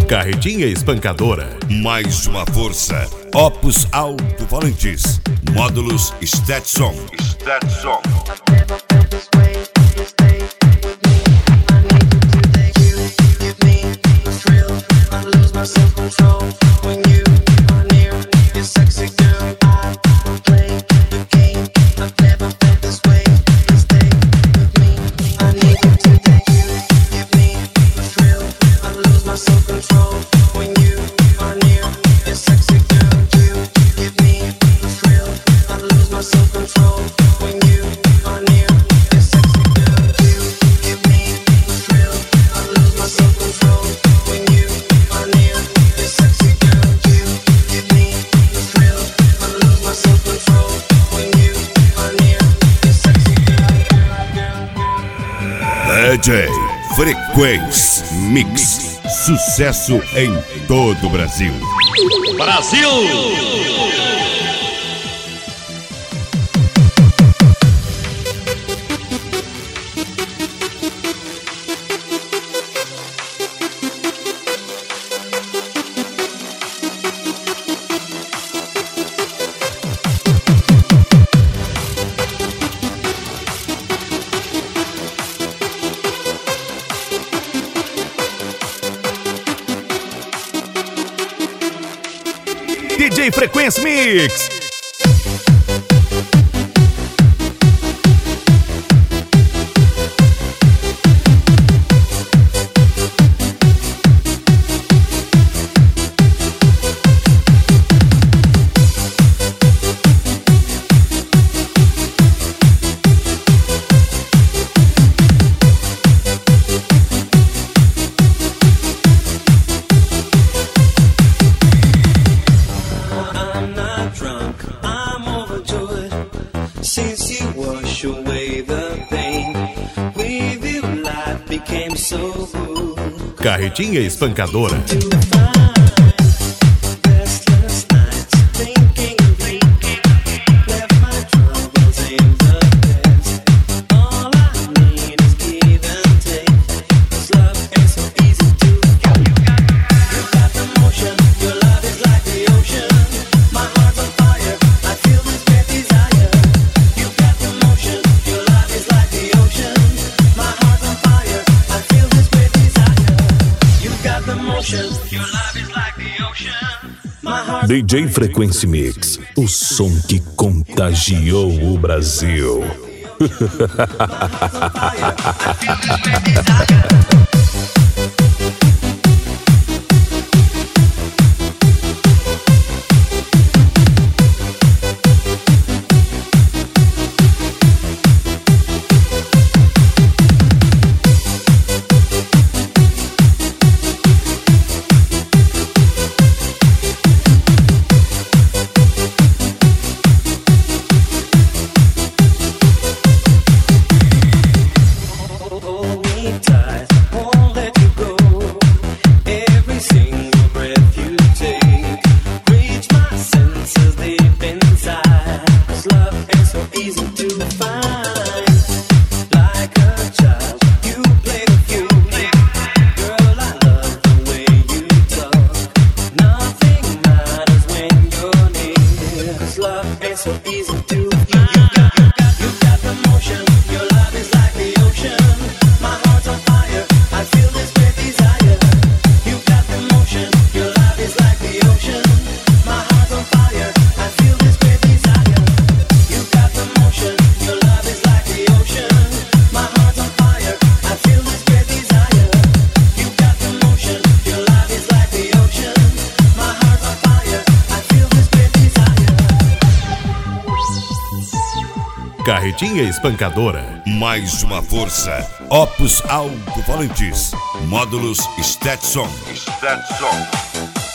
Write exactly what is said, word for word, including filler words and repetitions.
Carretinha espancadora. Mais uma força. Opus Alto-Falantes. Módulos Stetson. Stetson. D J Frequência Mix. Sucesso em todo o Brasil. Brasil! D J Frequência Mix. Since you wash away the pain, with you life became so good. Carretinha espancadora. D J Frequência Mix, o som que contagiou o Brasil. Carretinha espancadora. Mais uma força. Opus Alto-Falantes. Módulos Stetson. Stetson.